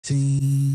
Team.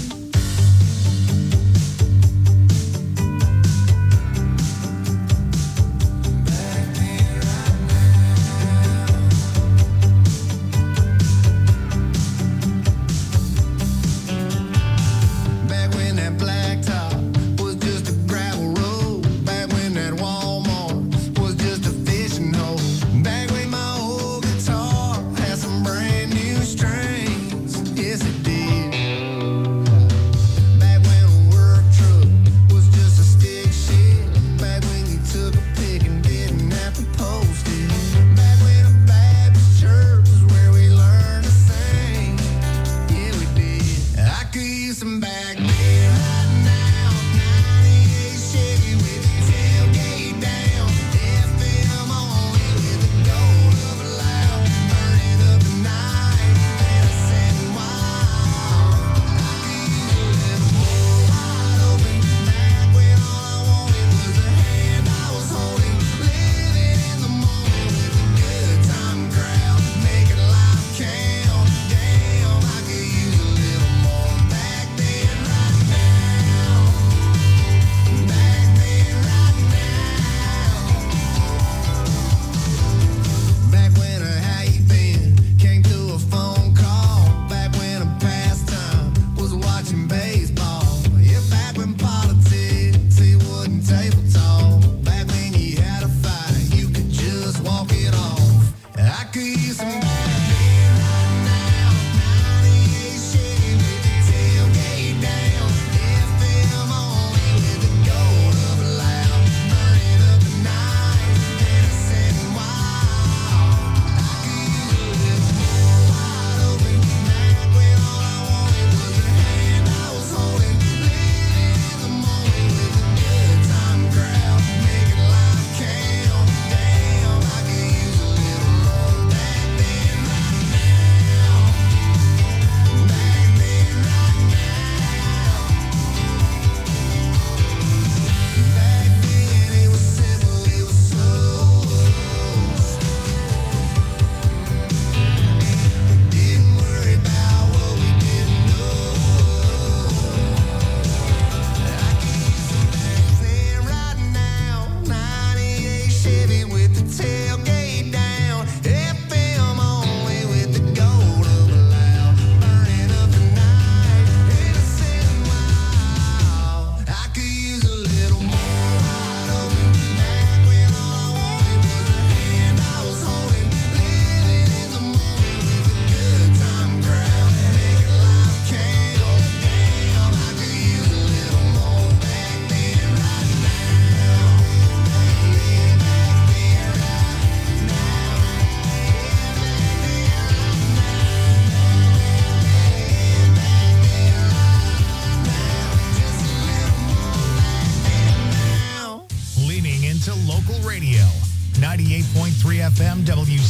FM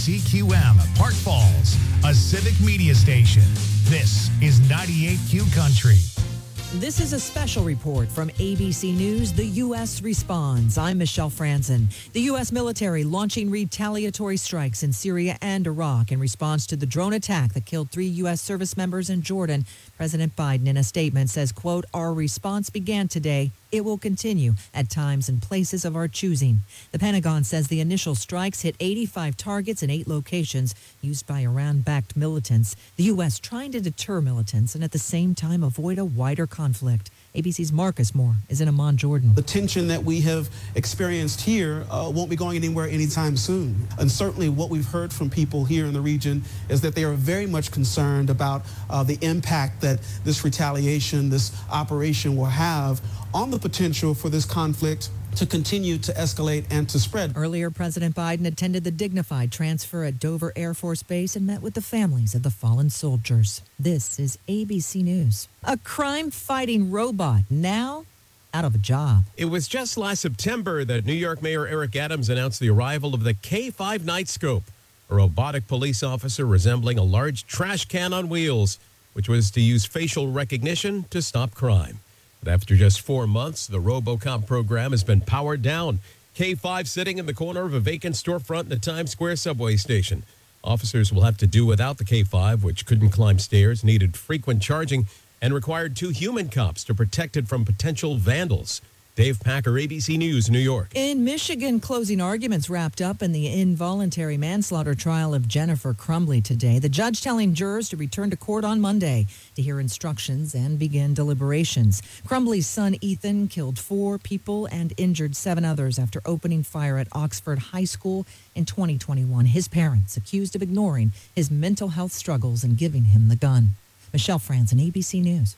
WCQM, Park Falls, a civic media station. This is 98Q Country. This is a special report from ABC News. The U.S. responds. I'm Michelle Franzen. The U.S. military launching retaliatory strikes in Syria and Iraq in response to the drone attack that killed 3 U.S. service members in Jordan. President Biden, in a statement, says, quote, "Our response began today. It will continue at times and places of our choosing." The Pentagon says the initial strikes hit 85 targets in 8 locations used by Iran-backed militants. The U.S. trying to deter militants and at the same time avoid a wider conflict. ABC's Marcus Moore is in Amman, Jordan. The tension that we have experienced here won't be going anywhere anytime soon. And certainly what we've heard from people here in the region is that they are very much concerned about the impact that this retaliation, this operation will have on the potential for this conflict to continue to escalate and to spread. Earlier, President Biden attended the dignified transfer at Dover Air Force Base and met with the families of the fallen soldiers. This is ABC News. A crime-fighting robot now out of a job. It was just last September that New York Mayor Eric Adams announced the arrival of the K5 Nightscope, a robotic police officer resembling a large trash can on wheels, which was to use facial recognition to stop crime. But after just 4 months, the RoboCop program has been powered down. K5 sitting in the corner of a vacant storefront in the Times Square subway station. Officers will have to do without the K5, which couldn't climb stairs, needed frequent charging, and required 2 human cops to protect it from potential vandals. Dave Packer, ABC News, New York. In Michigan, closing arguments wrapped up in the involuntary manslaughter trial of Jennifer Crumbley today. The judge telling jurors to return to court on Monday to hear instructions and begin deliberations. Crumbley's son, Ethan, killed 4 people and injured 7 others after opening fire at Oxford High School in 2021. His parents accused of ignoring his mental health struggles and giving him the gun. Michelle Franzen, ABC News.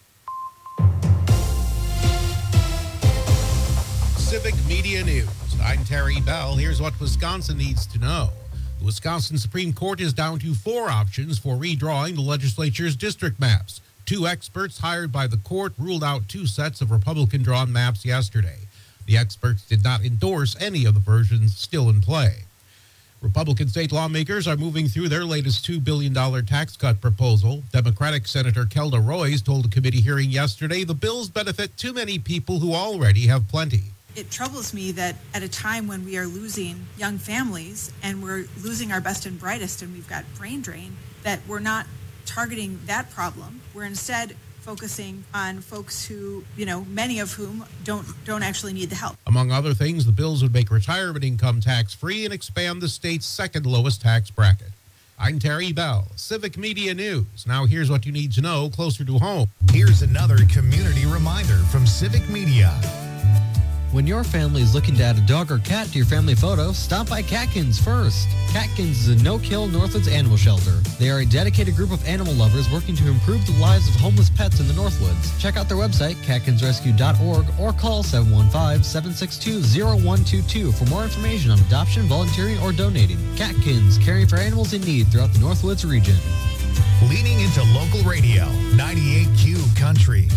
Civic Media News. I'm Terry Bell. Here's what Wisconsin needs to know. The Wisconsin Supreme Court is down to 4 options for redrawing the legislature's district maps. 2 experts hired by the court ruled out 2 sets of Republican-drawn maps yesterday. The experts did not endorse any of the versions still in play. Republican state lawmakers are moving through their latest $2 billion tax cut proposal. Democratic Senator Kelda Roys told a committee hearing yesterday the bills benefit too many people who already have plenty. It troubles me that at a time when we are losing young families and we're losing our best and brightest and we've got brain drain, that we're not targeting that problem. We're instead focusing on folks who, many of whom don't actually need the help. Among other things, the bills would make retirement income tax-free and expand the state's second lowest tax bracket. I'm Terry Bell, Civic Media News. Now here's what you need to know closer to home. Here's another community reminder from Civic Media. When your family is looking to add a dog or cat to your family photo, stop by Catkins first. Catkins is a no-kill Northwoods animal shelter. They are a dedicated group of animal lovers working to improve the lives of homeless pets in the Northwoods. Check out their website, catkinsrescue.org, or call 715-762-0122 for more information on adoption, volunteering, or donating. Catkins, caring for animals in need throughout the Northwoods region. Leaning into local radio, 98Q Country.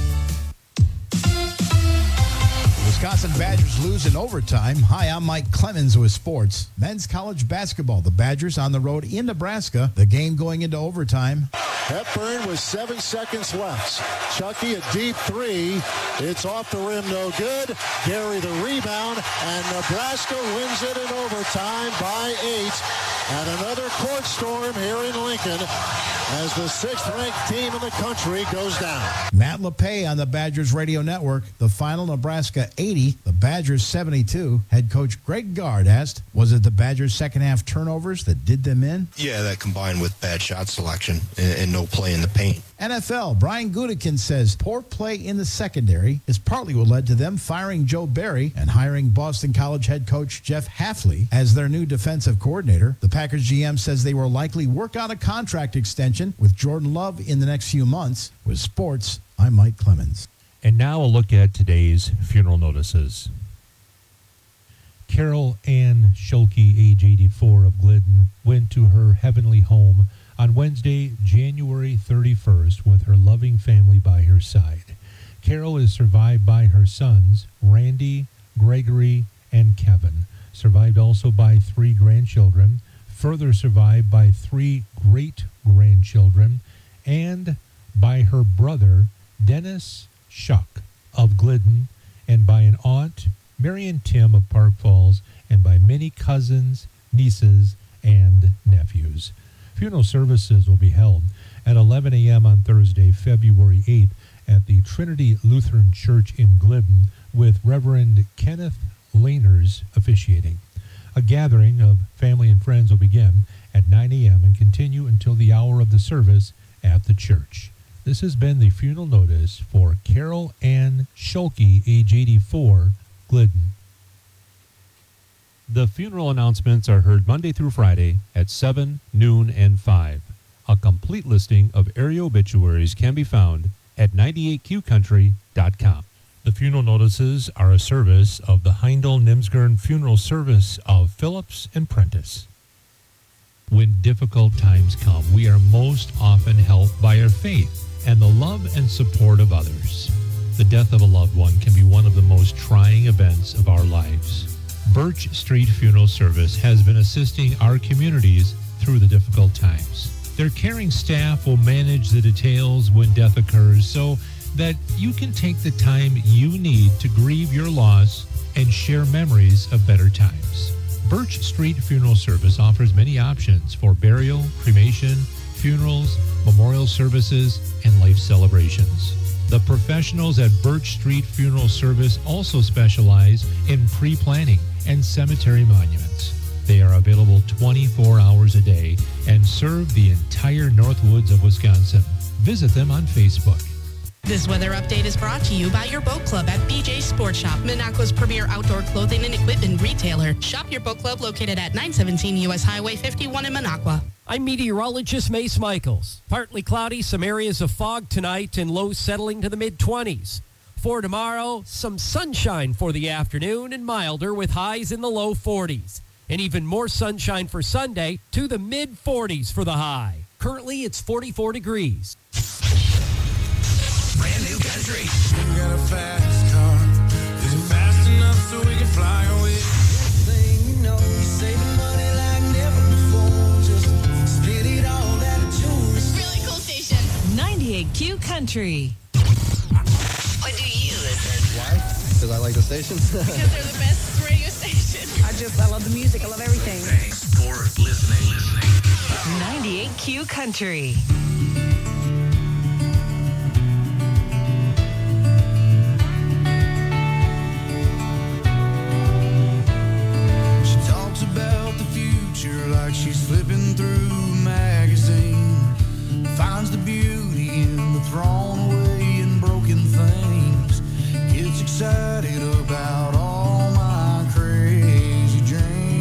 Wisconsin Badgers lose in overtime. Hi, I'm Mike Clemens with sports. Men's college basketball. The Badgers on the road in Nebraska. The game going into overtime. Hepburn with 7 seconds left. Chucky a deep 3. It's off the rim, no good. Gary the rebound, and Nebraska wins it in overtime by 8. And another court storm here in Lincoln as the 6th-ranked team in the country goes down. Matt LePay on the Badgers Radio Network. The final, Nebraska 80, the Badgers 72. Head coach Greg Gard asked, was it the Badgers' second-half turnovers that did them in? Yeah, that combined with bad shot selection and no play in the paint. NFL, Brian Gutekunst says poor play in the secondary is partly what led to them firing Joe Barry and hiring Boston College head coach Jeff Hafley as their new defensive coordinator. The Packers GM says they will likely work out a contract extension with Jordan Love in the next few months. With sports, I'm Mike Clemens. And now a look at today's funeral notices. Carol Ann Schulke, age 84, of Glidden, went to her heavenly home on Wednesday, January 31st, with her loving family by her side. Carol is survived by her sons, Randy, Gregory, and Kevin, survived also by 3 grandchildren, further survived by 3 great-grandchildren, and by her brother, Dennis Shuck of Glidden, and by an aunt, Marion Tim of Park Falls, and by many cousins, nieces, and nephews. Funeral services will be held at 11 a.m. on Thursday, February 8th at the Trinity Lutheran Church in Glidden with Reverend Kenneth Laners officiating. A gathering of family and friends will begin at 9 a.m. and continue until the hour of the service at the church. This has been the funeral notice for Carol Ann Schulke, age 84, Glidden. The funeral announcements are heard Monday through Friday at 7, noon, and 5. A complete listing of area obituaries can be found at 98qcountry.com. The funeral notices are a service of the Heindel-Nimsgern Funeral Service of Phillips and Prentice. When difficult times come, we are most often helped by our faith and the love and support of others. The death of a loved one can be one of the most trying events of our lives. Birch Street Funeral Service has been assisting our communities through the difficult times. Their caring staff will manage the details when death occurs so that you can take the time you need to grieve your loss and share memories of better times. Birch Street Funeral Service offers many options for burial, cremation, funerals, memorial services, and life celebrations. The professionals at Birch Street Funeral Service also specialize in pre-planning and cemetery monuments. They are available 24 hours a day and serve the entire Northwoods of Wisconsin. Visit them on Facebook. This weather update is brought to you by your boat club at BJ Sport Shop, Minocqua's premier outdoor clothing and equipment retailer. Shop your boat club located at 917 U.S. Highway 51 in Minocqua. I'm meteorologist Mace Michaels. Partly cloudy, some areas of fog tonight, and lows settling to the mid-20s. For tomorrow, some sunshine for the afternoon and milder with highs in the low 40s. And even more sunshine for Sunday to the mid-40s for the high. Currently, it's 44 degrees. Brand new country. You got a fast car. Is it fast enough so we can fly away? Thing you know, you're saving money like never before. Just spit it all out of tunes. Really cool station. 98Q Country. Why do you listen? Why? Because I like the station. Because they're the best radio station. I love the music. I love everything. Thanks for listening. 98Q Country. About the future like she's flipping through a magazine, finds the beauty in the thrown away and broken things, gets excited about all my crazy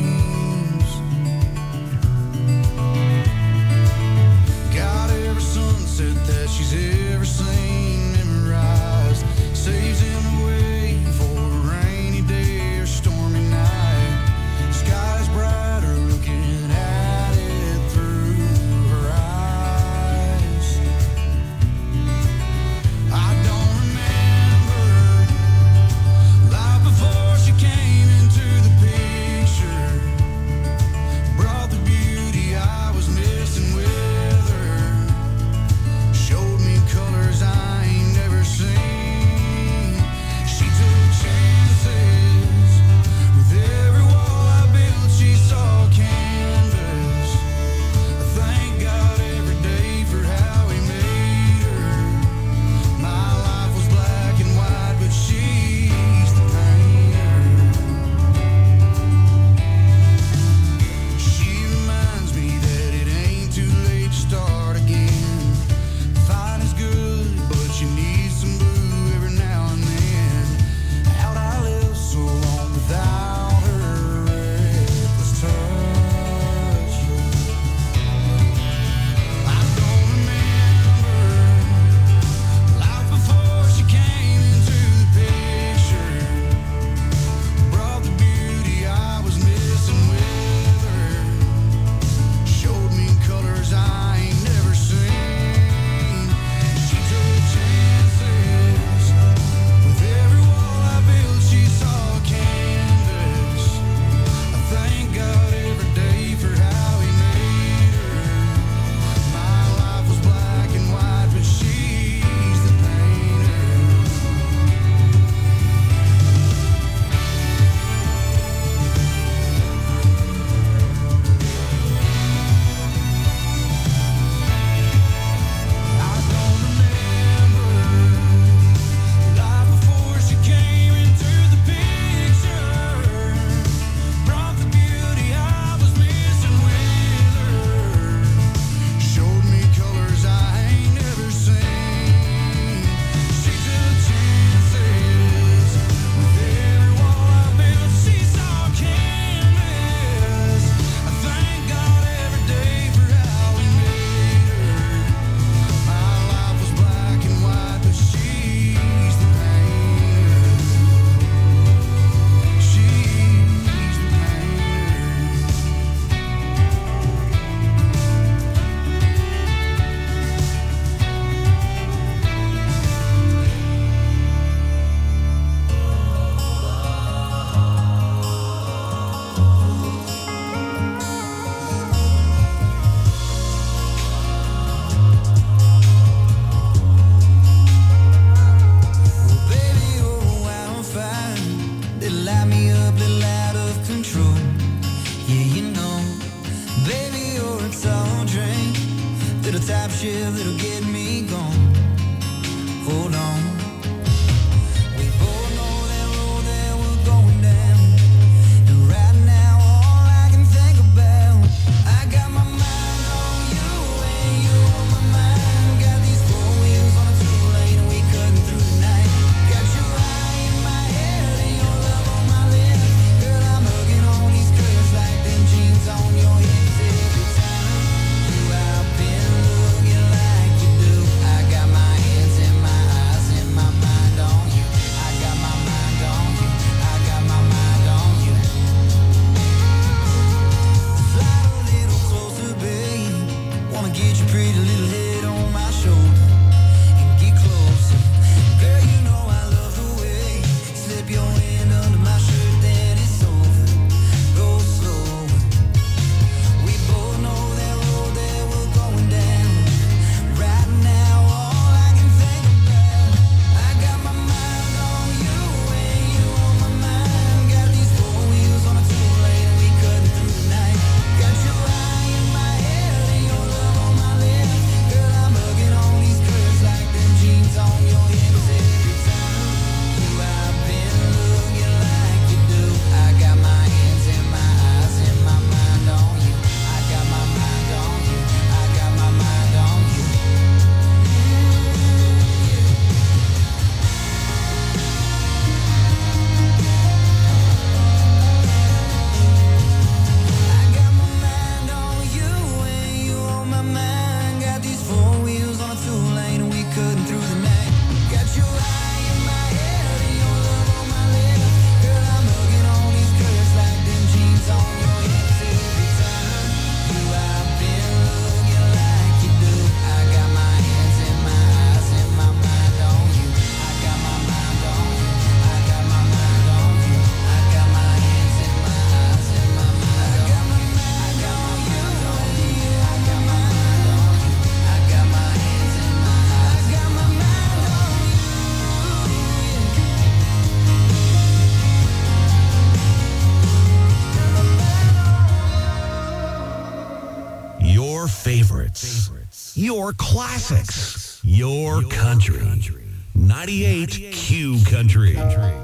dreams. Got every son Your classics. Your country. 98 Q Country.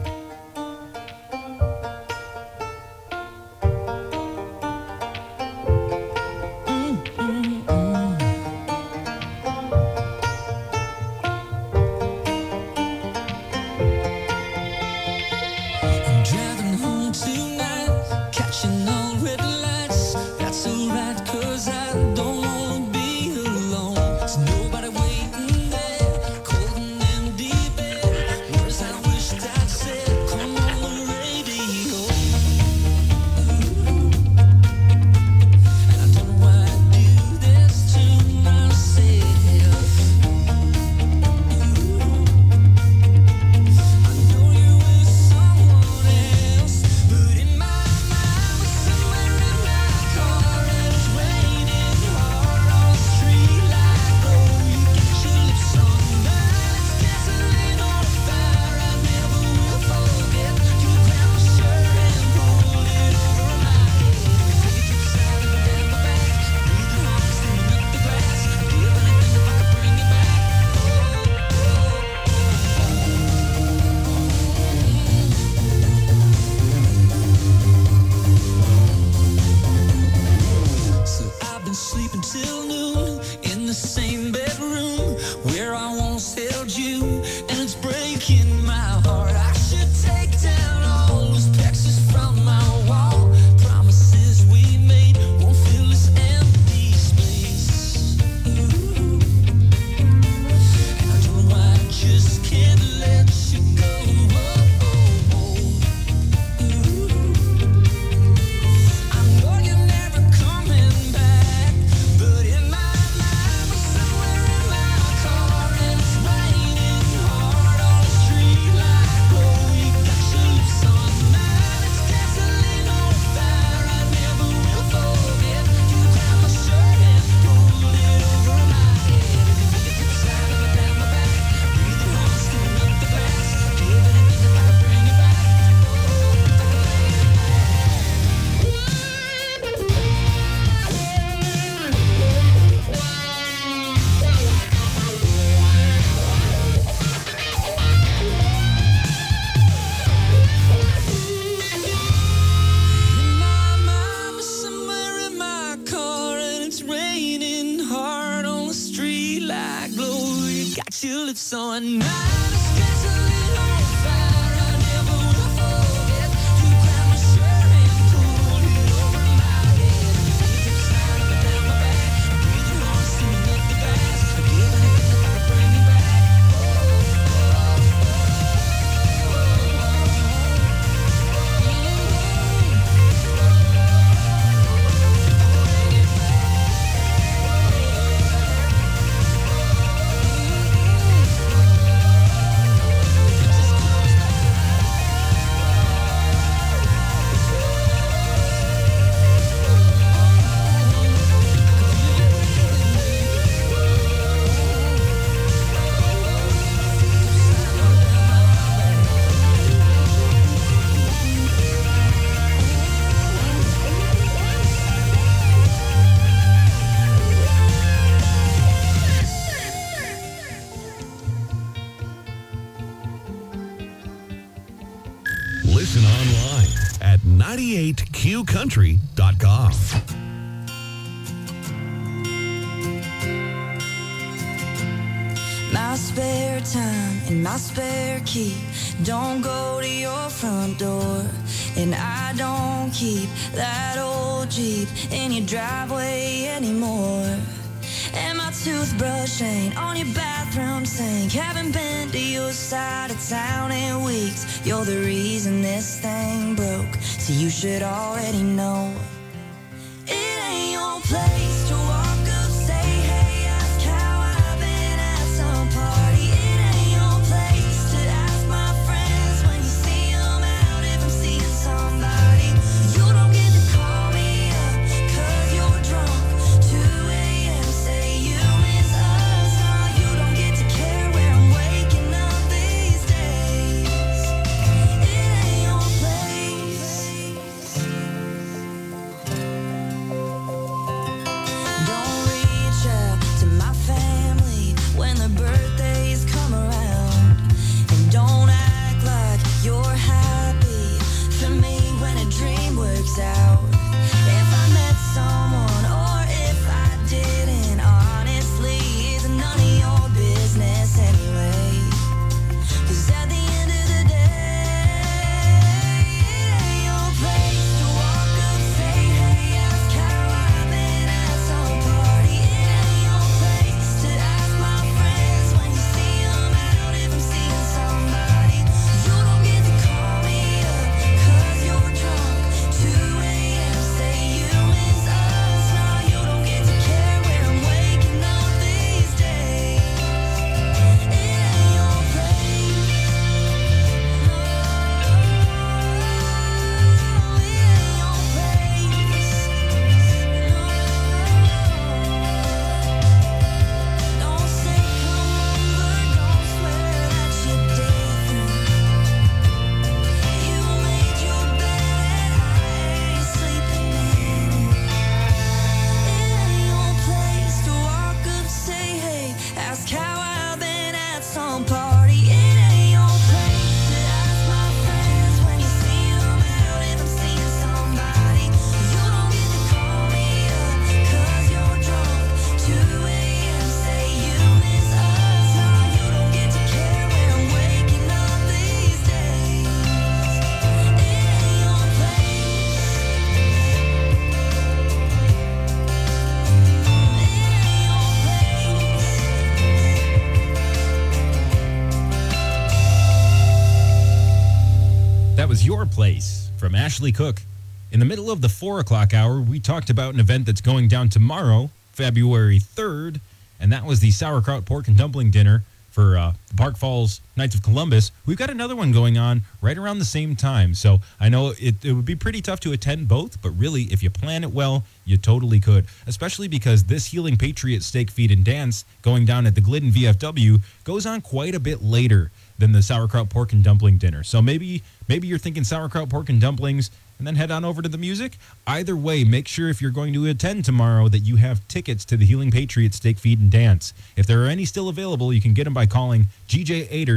Listen online at 98qcountry.com. My spare time and my spare key don't go to your front door, and I don't keep that old Jeep in your driveway anymore. And my toothbrush ain't on your bathroom sink. Haven't been to your side of town in weeks. You're the reason this thing broke, so you should already know. It ain't your place to walk up, say, hey, ask how I've been at some party. It ain't your place to ask my friends when you see them out if I'm seeing somebody. You don't get to call me up 'cause you're drunk. 2 a.m. say you miss us. No, you don't get to care where I'm waking up these days. It ain't your place. was your place from Ashley Cook. In the middle of the 4 o'clock hour, we talked about an event that's going down tomorrow, February 3rd, and that was the Sauerkraut Pork and Dumpling Dinner for the Park Falls Knights of Columbus. We've got another one going on right around the same time. So I know it would be pretty tough to attend both, but really, if you plan it well, you totally could, especially because this Healing Patriot Steak, Feed, and Dance going down at the Glidden VFW goes on quite a bit later than the Sauerkraut Pork and Dumpling Dinner. So maybe you're thinking Sauerkraut Pork and Dumplings and then head on over to the music. Either way, make sure if you're going to attend tomorrow that you have tickets to the Healing Patriot Steak, Feed, and Dance. If there are any still available, you can get them by calling GJ Ader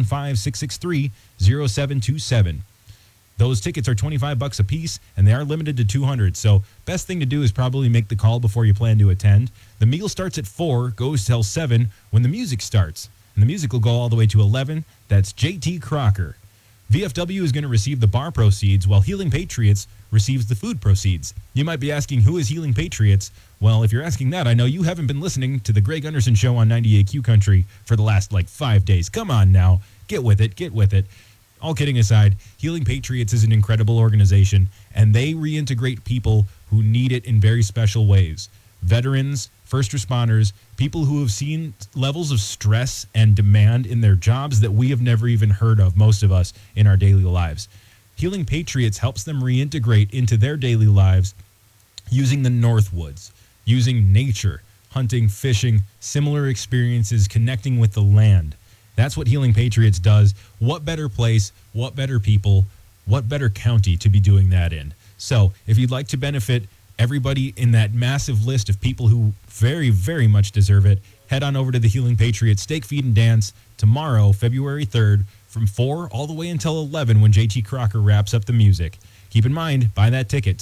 715-663-0727. Those tickets are $25 a piece, and they are limited to 200. So best thing to do is probably make the call before you plan to attend. The meal starts at 4, goes till 7 when the music starts. And the music will go all the way to 11. That's JT Crocker. VFW is going to receive the bar proceeds, while Healing Patriots receives the food proceeds. You might be asking, who is Healing Patriots? Well, if you're asking that, I know you haven't been listening to the Greg Gunderson Show on 98Q Country for the last, 5 days. Come on now. Get with it. All kidding aside, Healing Patriots is an incredible organization, and they reintegrate people who need it in very special ways. Veterans, first responders, people who have seen levels of stress and demand in their jobs that we have never even heard of, most of us, in our daily lives. Healing Patriots helps them reintegrate into their daily lives using the Northwoods, using nature, hunting, fishing, similar experiences, connecting with the land. That's what Healing Patriots does. What better place, what better people, what better county to be doing that in? So if you'd like to benefit everybody in that massive list of people who very, very much deserve it, head on over to the Healing Patriots Steak, Feed, and Dance tomorrow, February 3rd, from 4 all the way until 11 when JT Crocker wraps up the music. Keep in mind, buy that ticket,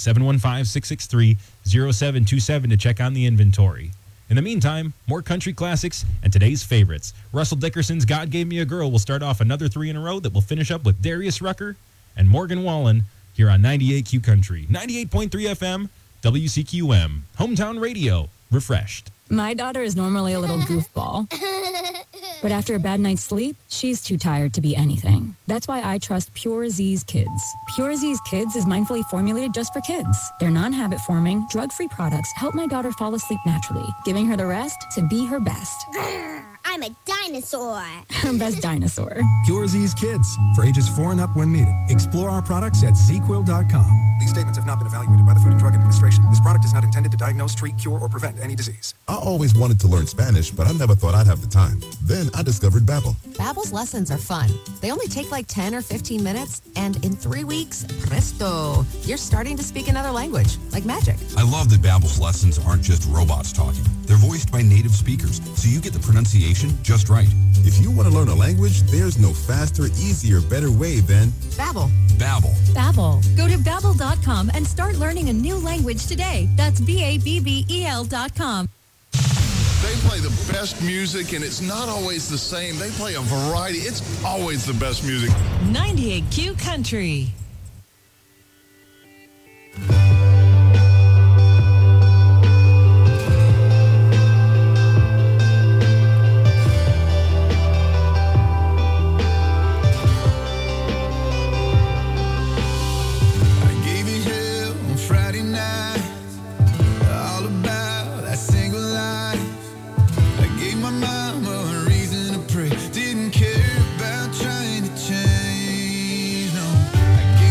715-663-0727 to check on the inventory. In the meantime, more country classics and today's favorites. Russell Dickerson's God Gave Me a Girl will start off another 3 in a row that will finish up with Darius Rucker and Morgan Wallen here on 98Q Country. 98.3 FM, WCQM, hometown radio, refreshed. My daughter is normally a little goofball, but after a bad night's sleep, she's too tired to be anything. That's why I trust Pure Z's Kids. Pure Z's Kids is mindfully formulated just for kids. Their non-habit forming, drug-free products help my daughter fall asleep naturally, giving her the rest to be her best. I'm a dinosaur. Her best dinosaur. Pure Z's Kids, for ages 4 and up when needed. Explore our products at ZQuil.com. These statements have not been evaluated by the Food and Drug Administration. This product is not intended to diagnose, treat, cure, or prevent any disease. I always wanted to learn Spanish, but I never thought I'd have the time. Then I discovered Babbel. Babbel's lessons are fun. They only take 10 or 15 minutes, and in 3 weeks, presto, you're starting to speak another language, like magic. I love that Babbel's lessons aren't just robots talking. They're voiced by native speakers, so you get the pronunciation just right. If you want to learn a language, there's no faster, easier, better way than Babbel. Babbel. Babbel. Go to Babbel.com and start learning a new language today. That's BABBEL.com. They play the best music, and it's not always the same. They play a variety. It's always the best music. 98Q Country. Didn't care about trying to change, no. I gave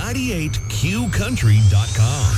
98QCountry.com.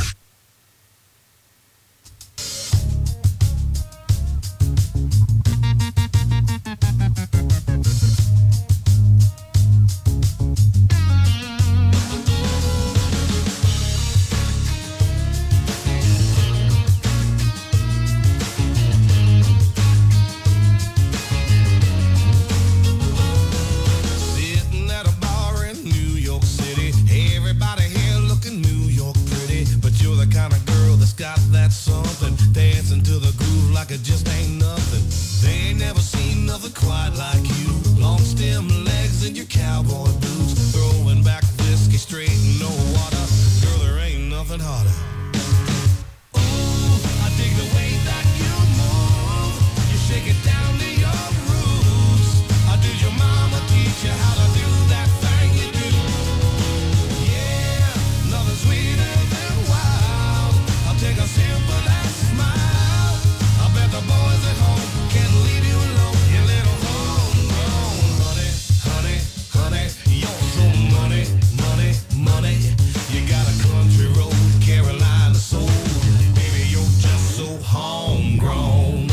It just ain't nothing. They ain't never seen nothing quite like you. Long stem legs and your cowboy boots. Throwing back whiskey straight in no water. Girl, there ain't nothing harder. Ooh, I dig the way that you move. You shake it down to your roots. Did your mama teach you how to do that thing you do? Yeah, nothing sweeter than wild. I'll take a sip of that smile. I bet the boys at home can't leave you alone. You little homegrown honey, honey, honey. You're so money, money, money. You got a country road, Carolina soul. Baby, you're just so homegrown.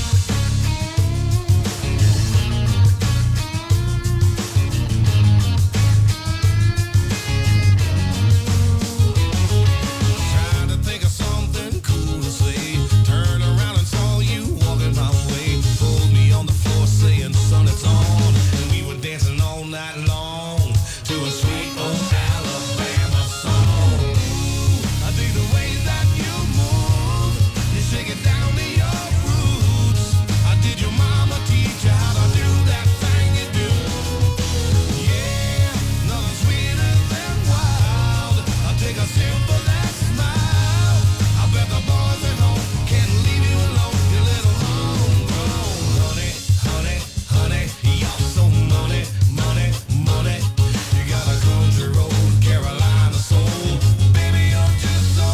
Trying to think of something cool to say. Turn around and saw you walking my way. Pulled me on the floor saying, son, it's on. And we were dancing all night long to a sweet old Alabama song. Ooh, I dig the way that you move. You shake it down to your roots. Did your mama teach you how to do that thing you do? Yeah, nothing sweeter than wild. I'll take a sip of that smile. I bet the boys at home can't leave you alone. You little homegrown honey, honey, honey. You're so money, money, money. You got a country road, Carolina soul. Baby, you're just so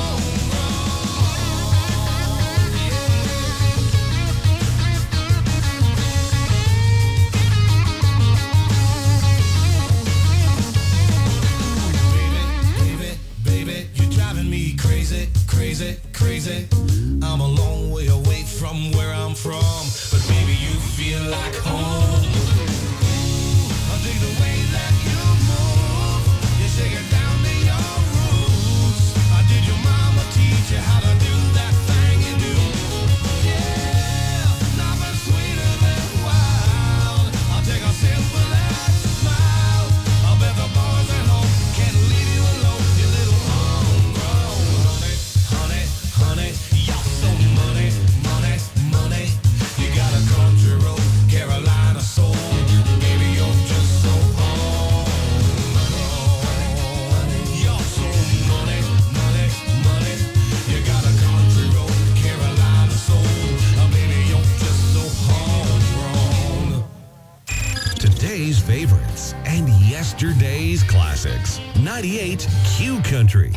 Baby, you're driving me crazy, crazy, crazy. I'm a long way away from where I'm from, but baby, you feel like home. I dig the way that you move. You shake it down to your roots. Did your mama teach you how to do that thing you do? Yeah, nothing sweeter than wild. I'll take a sip of that smile. I bet the boys at home can't leave you alone. You little homegrown honey, honey, honey. You're so money, money, money. You got a country road, Carolina soul. Baby, you're just so homegrown. You're so money, money, money. You got a country road, Carolina soul. Baby, you're just so homegrown. Today's favorites and yesterday's classics. 98 Q Country.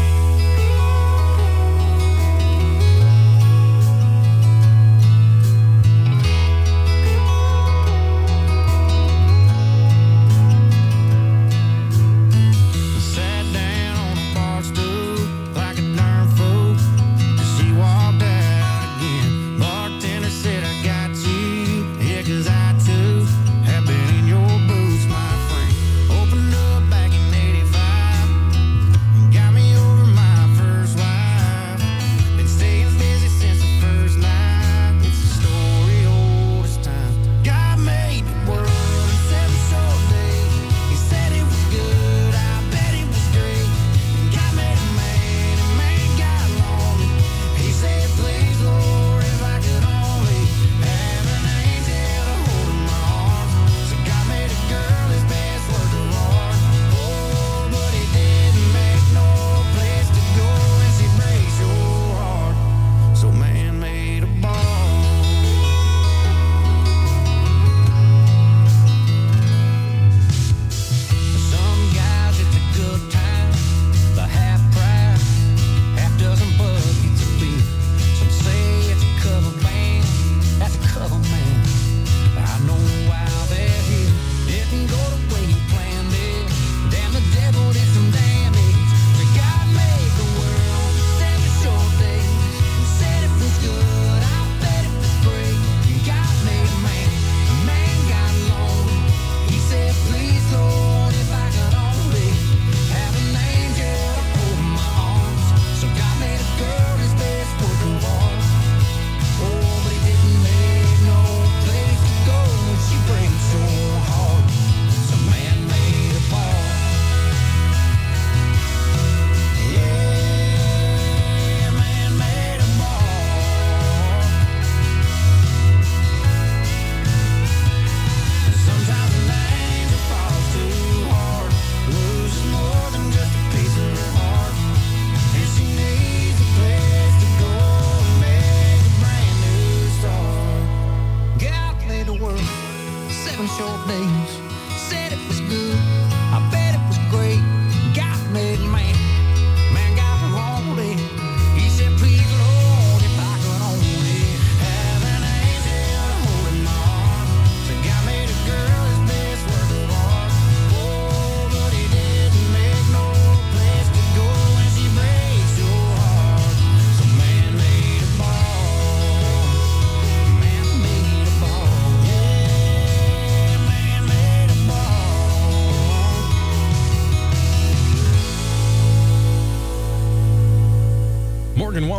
Sat down on a bar stool like a darn fool. She walked out again. Bartender said, I got you. Yeah, 'cause I too have been in your boots, my friend. Opened up back in 85. Got me over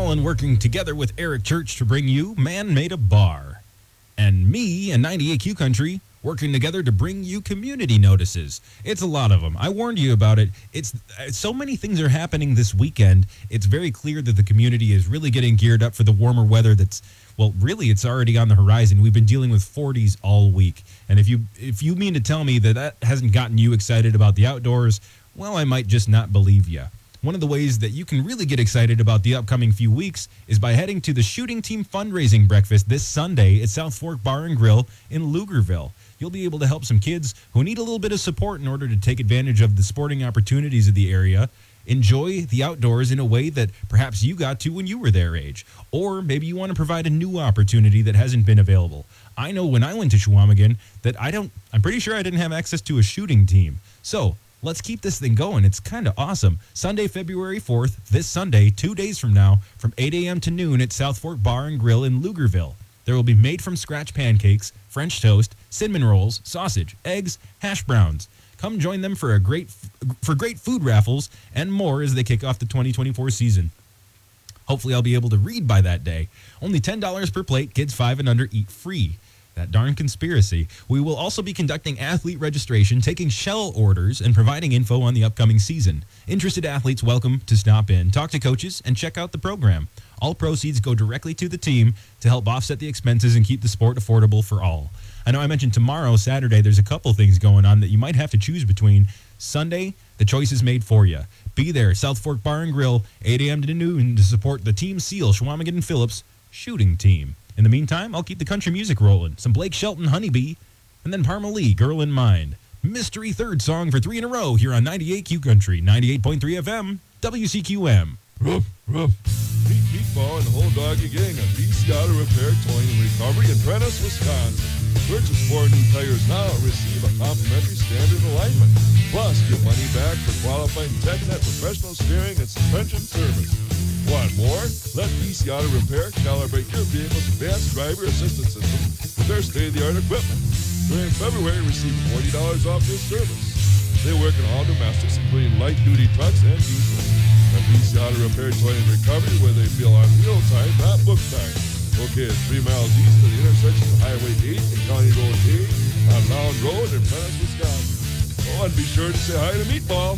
Allen working together with Eric Church to bring you Man Made a Bar. And me and 98Q Country working together to bring you community notices. It's a lot of them. I warned you about it. It's so many things are happening this weekend. It's very clear that the community is really getting geared up for the warmer weather that's, well, really, it's already on the horizon. We've been dealing with 40s all week. And if you mean to tell me that hasn't gotten you excited about the outdoors, well, I might just not believe you. One of the ways that you can really get excited about the upcoming few weeks is by heading to the Shooting Team Fundraising Breakfast this Sunday at South Fork Bar and Grill in Lugerville. You'll be able to help some kids who need a little bit of support in order to take advantage of the sporting opportunities of the area, enjoy the outdoors in a way that perhaps you got to when you were their age. Or maybe you want to provide a new opportunity that hasn't been available. I know when I went to Chequamegon that I'm pretty sure I didn't have access to a shooting team. So let's keep this thing going. It's kind of awesome. Sunday, February 4th, this Sunday, 2 days from now, from 8 a.m. to noon at South Fork Bar and Grill in Lugerville. There will be made-from-scratch pancakes, French toast, cinnamon rolls, sausage, eggs, hash browns. Come join them for great food raffles and more as they kick off the 2024 season. Hopefully I'll be able to read by that day. Only $10 per plate, kids 5 and under eat free. That darn conspiracy. We will also be conducting athlete registration, taking shell orders, and providing info on the upcoming season. Interested athletes welcome to stop in, talk to coaches, and check out the program. All proceeds go directly to the team to help offset the expenses and keep the sport affordable for all. I know I mentioned tomorrow, Saturday, there's a couple things going on that you might have to choose between. Sunday, the choice is made for you. Be there, South Fork Bar and Grill, 8 a.m. to noon to support the Team SEAL, Chequamegon and Phillips shooting team. In the meantime, I'll keep the country music rolling. Some Blake Shelton, Honeybee, and then Parma Lee, Girl in Mind. Mystery third song for 3 in a row here on 98Q Country, 98.3 FM, WCQM. Ruff, ruff. Meet Meatball and the whole doggy gang at BC Auto Repair, Towing and Recovery in Prentice, Wisconsin. Purchase 4 new tires now and receive a complimentary standard alignment. Plus, get money back for qualifying TechNet professional steering and suspension service. Want more? Let BC Auto Repair calibrate your vehicle's advanced driver assistance system with their state-of-the-art equipment. During February, receive $40 off your service. They work in all domestics, including light-duty trucks and diesel. At BC Auto Repair, Towing and Recovery, where they feel on real time, not book time. Located 3 miles east of the intersection of Highway 8 and County Road 8 on Mound Road in Prentice, Wisconsin. Oh, and be sure to say hi to Meatball.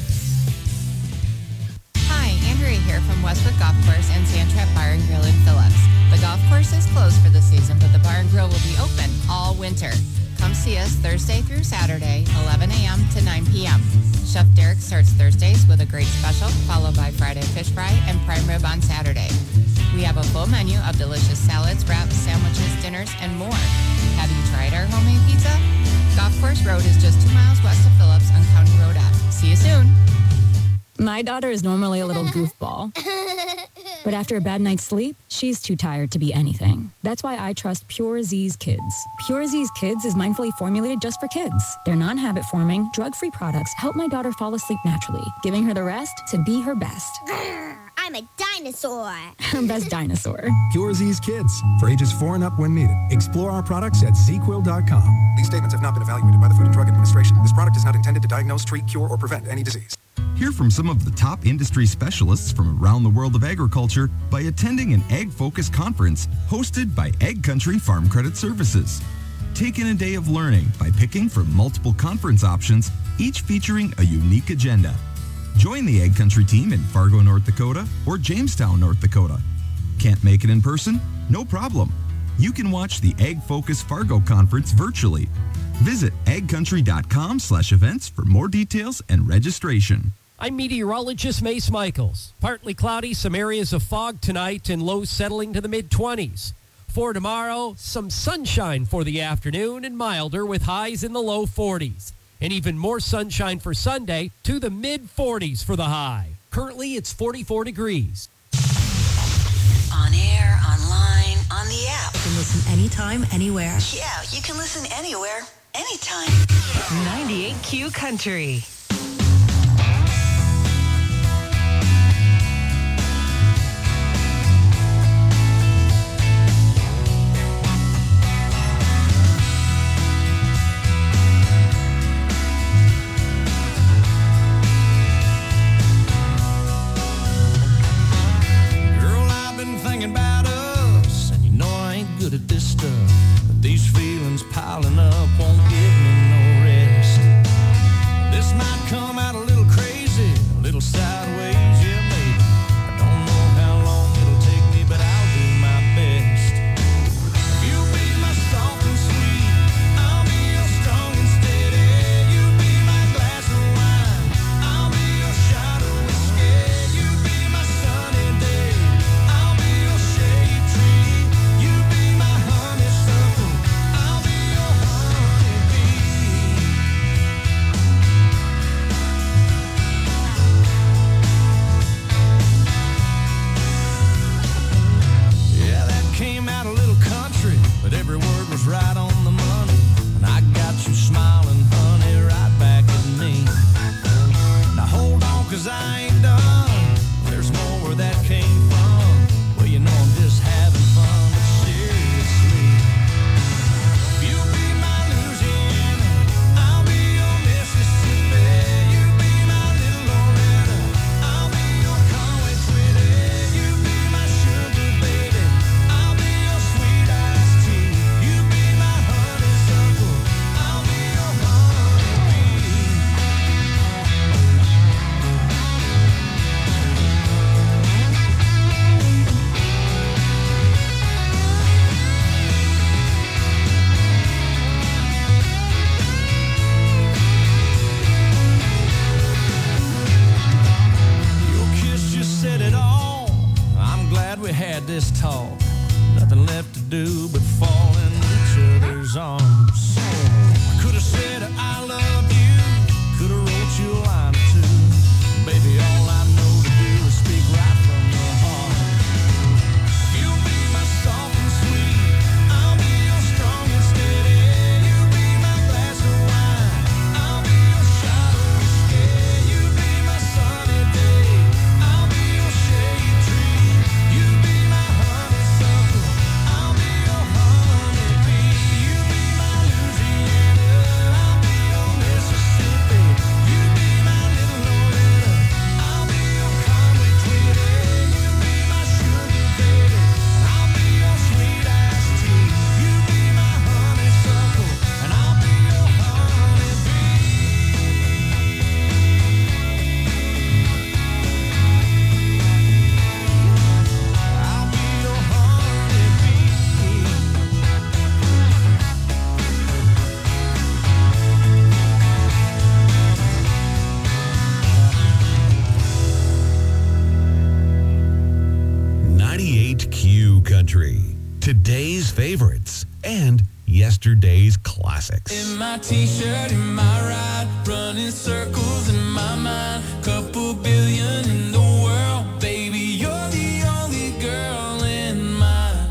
Hi, Andrea here from Westwood Golf Course and Sandtrap Bar and Grill in Phillips. The golf course is closed for the season, but the bar and grill will be open all winter. Come see us Thursday through Saturday, 11 a.m. to 9 p.m. Chef Derek starts Thursdays with a great special, followed by Friday fish fry and prime rib on Saturday. We have a full menu of delicious salads, wraps, sandwiches, dinners, and more. Have you tried our homemade pizza? Golf Course Road is just 2 miles west of Phillips on County Road F. See you soon. My daughter is normally a little goofball. But after a bad night's sleep, she's too tired to be anything. That's why I trust Pure Z's Kids. Pure Z's Kids is mindfully formulated just for kids. Their non-habit forming, drug-free products help my daughter fall asleep naturally, giving her the rest to be her best. I'm a dinosaur. Her best dinosaur. Pure Z's Kids, for ages 4 and up when needed. Explore our products at ZQuil.com. These statements have not been evaluated by the Food and Drug Administration. This product is not intended to diagnose, treat, cure, or prevent any disease. Hear from some of the top industry specialists from around the world of agriculture by attending an ag-focused conference hosted by Ag Country Farm Credit Services. Take in a day of learning by picking from multiple conference options, each featuring a unique agenda. Join the Ag Country team in Fargo, North Dakota or Jamestown, North Dakota. Can't make it in person? No problem. You can watch the Ag Focus Fargo conference virtually. Visit agcountry.com/events for more details and registration. I'm meteorologist Mace Michaels. Partly cloudy, some areas of fog tonight and lows settling to the mid-20s. For tomorrow, some sunshine for the afternoon and milder with highs in the low 40s. And even more sunshine for Sunday to the mid-40s for the high. Currently, it's 44 degrees. On air, online, on the app. You can listen anytime, anywhere. Yeah, you can listen anywhere, anytime. 98Q Country. Girl, I've been at this stuff, but these feelings piling up won't give me no rest. This might come out a little crazy, a little sideways, yeah, maybe. I don't know how long it'll take me, but I'll do my best. You be my soft and sweet, I'll be your strong and steady. You be my glass of wine, I'll be your shot of whiskey. You be my sunny day, I'll be your shade tree. You be my honeysuckle, I'll be your honeybee. Yeah, that came out a little country, but every word was right on the money. And I got you smiling, honey, right back at me. Now hold on, 'cause I ain't done. There's more where that came from. Well, you know I'm just having fun, but seriously. You be my Louisiana, I'll be your Mississippi. You be my little Loretta, I'll be your Conway Twitty. You be my sugar baby, I'll be your sweet iced tea. You be my honeysuckle, I'll be your honeybee. Your kiss just said it all. I'm glad we had this talk. Nothing left to do but fall in each other's arms. I could have said I love you, could have wrote you a line or two. Baby, all I know to do is speak right from the heart. You be my soft and sweet, I'll be your strong and steady. You be my glass of wine, I'll be your shot of whiskey. You be my sunny day, I'll be your shade tree. You be my honeysuckle, I'll be your honeybee. You be my Louisiana, I'll be your Mississippi. You be my little Loretta, I'll be your Conway Twitty. You be my sugar baby, I'll be your sweet iced tea. You be my honeysuckle, and I'll be your honeybee. I'll be your honeybee. .98 Country. Today's favorites and yesterday's classics. In my t-shirt, in my ride, running circles in my mind. Couple billion in the world, baby, you're the only girl in mine.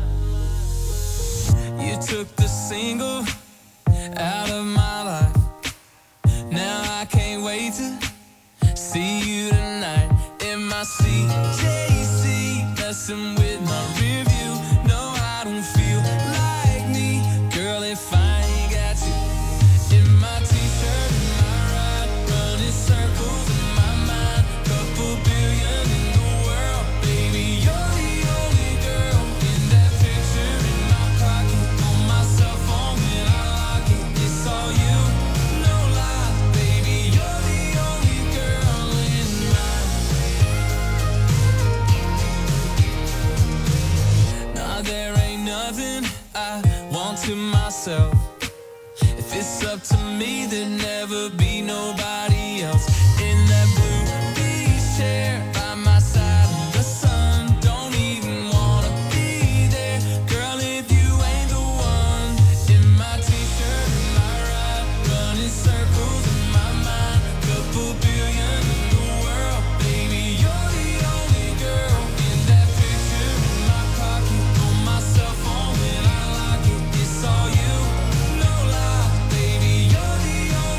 You took the single out of my life. Now I can't wait to see you tonight. In my CJC, messing with my review. No, I don't feel like me, girl, if I ain't got you. In my t-shirt, in my ride, running circles in my mind. Couple billion in the world, baby, you're the only girl. In that picture in my pocket, on my cell phone when I lock it, it's all you, no lie, baby, you're the only girl in mine. Nah, there ain't nothing I want to myself. If it's up to me, there'd never be nobody else. In that blue beach chair by my side in the sun, don't even wanna be there, girl, if you ain't the one. In my t-shirt, in my ride, running circles in my mind. Couple billion in the world, baby, you're the only girl. In that picture in my pocket, on my cell phone when I lock it, it's all you, no lie, baby, you're the only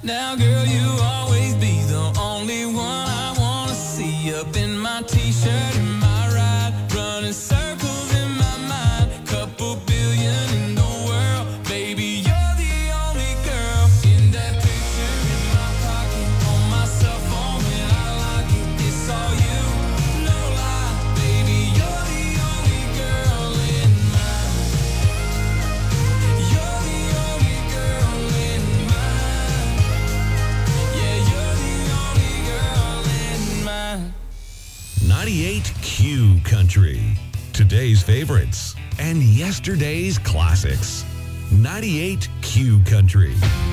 Now, girl, you always be the only one I wanna see up in my t-shirt in my ride, running circles in my mind, couple billion in the world, baby, you're the only girl in that picture in my pocket, on my cell phone when I lock it, it's all you, no lie, baby, you're the only girl in mine, you're the only girl in mine, yeah, you're the only girl in mine. 98Q Country. Today's favorites and yesterday's classics. 98Q Country.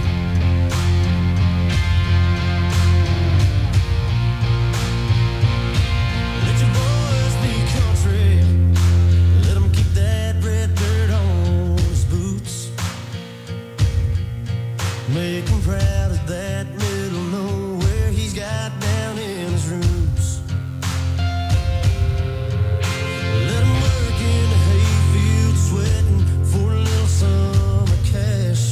Let your boys be country. Let 'em keep that red dirt on his boots. Make him proud of that middle nowhere he's got down in his roots. Let him work in the hayfield, sweating for a little summer cash.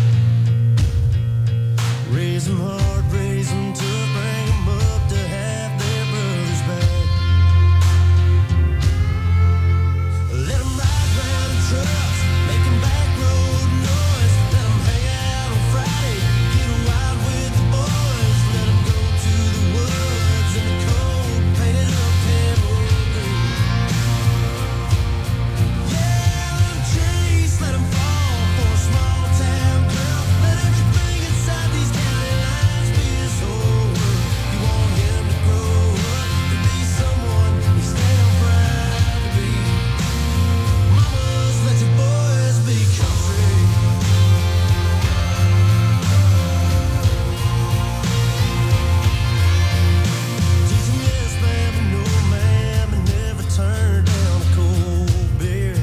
Raise 'em hard, raise 'em tough, bring 'em up to have their brothers back. Let 'em ride round in trucks, making back road noise. Let 'em hang out on Friday, get wild with the boys. Let 'em go to the woods in the cold, painted up emerald green. Yeah, let 'em chase, let 'em fall for a small town girl. Let everything inside these county lines be his whole world. You want him to grow up to be someone he's damn proud to be. Mamas, let your boys be country. Teach 'em yes, ma'am, and no, ma'am, and never turn down a cold beer.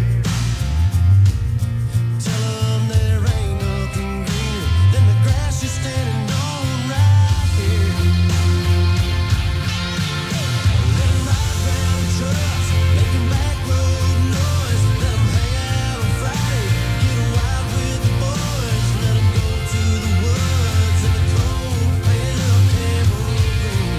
Tell 'em there ain't nothing greener than the grass you're standing on right here. Let 'em ride round in trucks, making back road noise. Let 'em hang out on Friday, get wild with the boys. Let 'em go to the woods in the cold, painted up emerald green.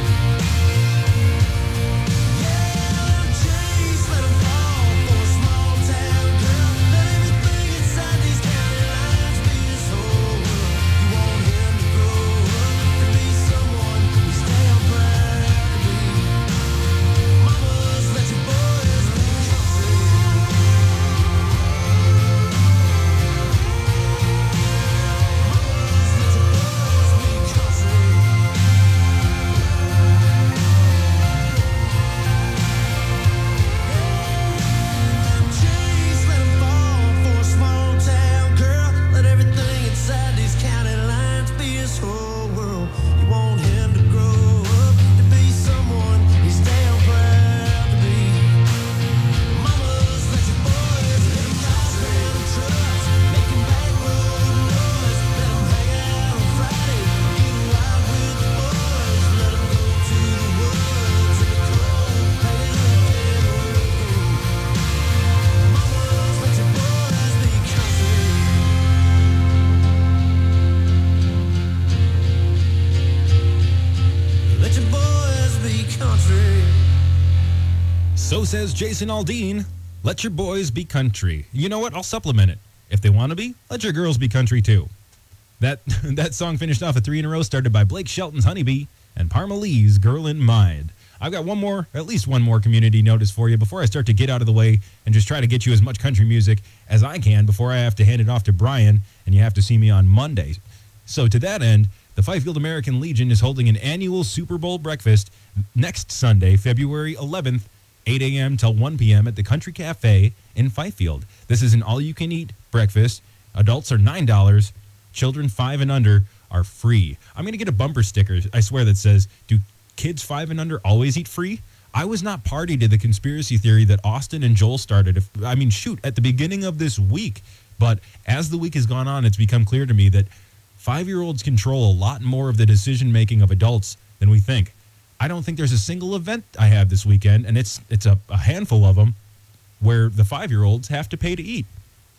Yeah, let 'em chase, let 'em fall for a small town girl. Let everything inside these county lines be his whole world. You want him to grow up to be someone he's damn proud to be. Mamas, let your boys be country. Mamas, let your boys be country. Let 'em chase, let 'em fall for a small town girl. Let everything inside these county lines be his whole world. You want him to grow up to be someone he's damn proud to be. Mamas, let your boys let 'em ride round in trucks, making back road noise. Let 'em hang out on Friday, get wild with the boys. Let 'em go to the woods in the cold, painted up emerald green. Mamas, let your boys be country. Let your boys be country. So says Jason Aldean. Let your boys be country. You know what? I'll supplement it. If they want to be, let your girls be country too. That song finished off a 3 in a row, started by Blake Shelton's Honeybee and Parma Lee's Girl in Mind. I've got at least one more community notice for you before I start to get out of the way and just try to get you as much country music as I can before I have to hand it off to Brian and you have to see me on Monday. So to that end, the Fifield American Legion is holding an annual Super Bowl breakfast next Sunday, February 11th, 8 a.m. till 1 p.m. at the Country Cafe in Fifield. This is an all-you-can-eat breakfast. Adults are $9. Children 5 and under are free. I'm going to get a bumper sticker, I swear, that says, do kids 5 and under always eat free? I was not party to the conspiracy theory that Austin and Joel started. At the beginning of this week. But as the week has gone on, it's become clear to me that 5-year-olds control a lot more of the decision-making of adults than we think. I don't think there's a single event I have this weekend, and it's a handful of them, where the 5-year-olds have to pay to eat.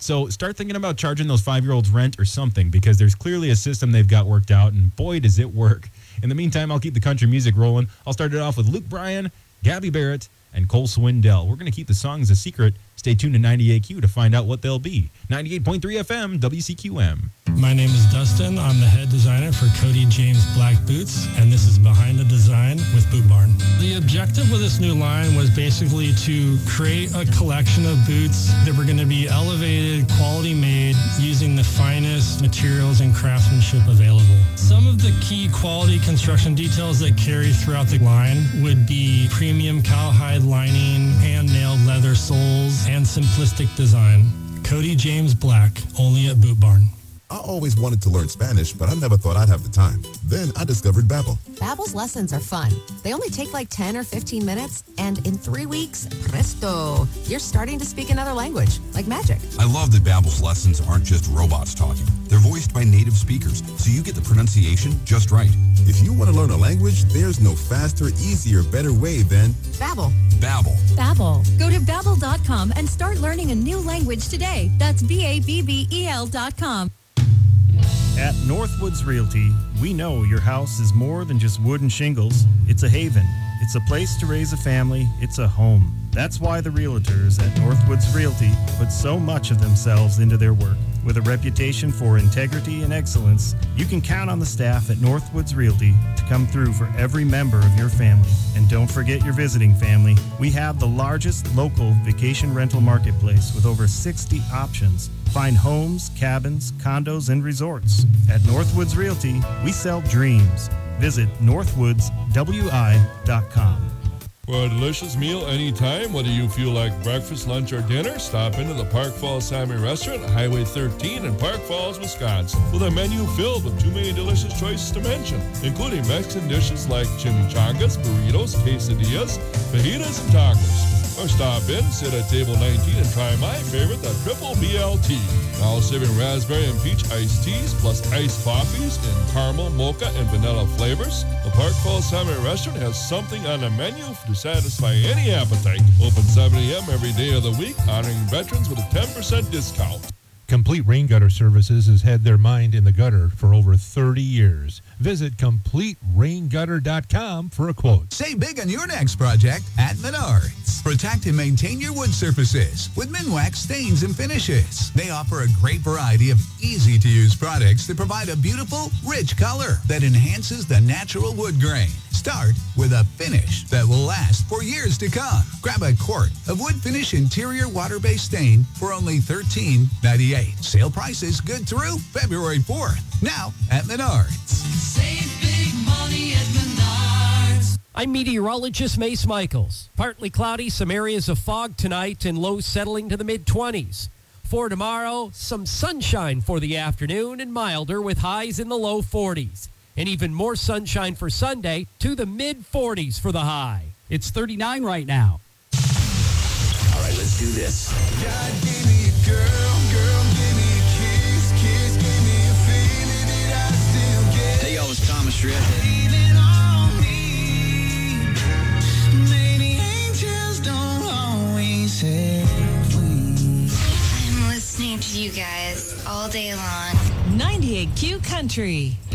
So start thinking about charging those 5-year-olds rent or something, because there's clearly a system they've got worked out, and boy, does it work. In the meantime, I'll keep the country music rolling. I'll start it off with Luke Bryan, Gabby Barrett, and Cole Swindell. We're going to keep the songs a secret. Stay tuned to 98Q to find out what they'll be. 98.3 FM, WCQM. My name is Dustin. I'm the head designer for Cody James Black Boots, and this is Behind the Design with Boot Barn. The objective with this new line was basically to create a collection of boots that were going to be elevated, quality made, using the finest materials and craftsmanship available. Some of the key quality construction details that carry throughout the line would be premium cowhide lining, hand-nailed leather soles, and simplistic design. Cody James Black, only at Boot Barn. I always wanted to learn Spanish, but I never thought I'd have the time. Then I discovered Babbel. Babbel's lessons are fun. They only take like 10 or 15 minutes, and in 3 weeks, presto, you're starting to speak another language, like magic. I love that Babbel's lessons aren't just robots talking. They're voiced by native speakers, so you get the pronunciation just right. If you want to learn a language, there's no faster, easier, better way than Babbel. Babbel. Babbel. Go to Babbel.com and start learning a new language today. That's BABBEL.com. At Northwoods Realty, we know your house is more than just wood and shingles. It's a haven. It's a place to raise a family. It's a home. That's why the realtors at Northwoods Realty put so much of themselves into their work. With a reputation for integrity and excellence, you can count on the staff at Northwoods Realty to come through for every member of your family. And don't forget your visiting family. We have the largest local vacation rental marketplace with over 60 options. Find homes, cabins, condos, and resorts. At Northwoods Realty, we sell dreams. Visit northwoodswi.com. For a delicious meal anytime, whether you feel like breakfast, lunch, or dinner, stop into the Park Falls Salmon Restaurant on Highway 13 in Park Falls, Wisconsin, with a menu filled with too many delicious choices to mention, including Mexican dishes like chimichangas, burritos, quesadillas, fajitas, and tacos. Or stop in, sit at table 19, and try my favorite, the Triple BLT. Now serving raspberry and peach iced teas, plus iced coffees in caramel, mocha, and vanilla flavors. The Park Falls Salmon Restaurant has something on the menu to satisfy any appetite. Open 7 a.m. every day of the week, honoring veterans with a 10% discount. Complete Rain Gutter Services has had their mind in the gutter for over 30 years. Visit CompleteRainGutter.com for a quote. Save big on your next project at Menards. Protect and maintain your wood surfaces with Minwax stains and finishes. They offer a great variety of easy-to-use products that provide a beautiful, rich color that enhances the natural wood grain. Start with a finish that will last for years to come. Grab a quart of wood finish interior water-based stain for only $13.98. Sale prices good through February 4th. Now at Menards. Save big money at Menards. I'm meteorologist Mace Michaels. Partly cloudy, some areas of fog tonight, and lows settling to the mid-20s. For tomorrow, some sunshine for the afternoon and milder with highs in the low 40s. And even more sunshine for Sunday to the mid-40s for the high. It's 39 right now. All right, let's do this. God gave me a girl, girl gave me a kiss, kiss gave me a feeling that I still get. Hey, y'all, it's Thomas Shred. Leaning on me. Maybe angels don't always have wings. I'm listening to you guys all day long. 98Q Country.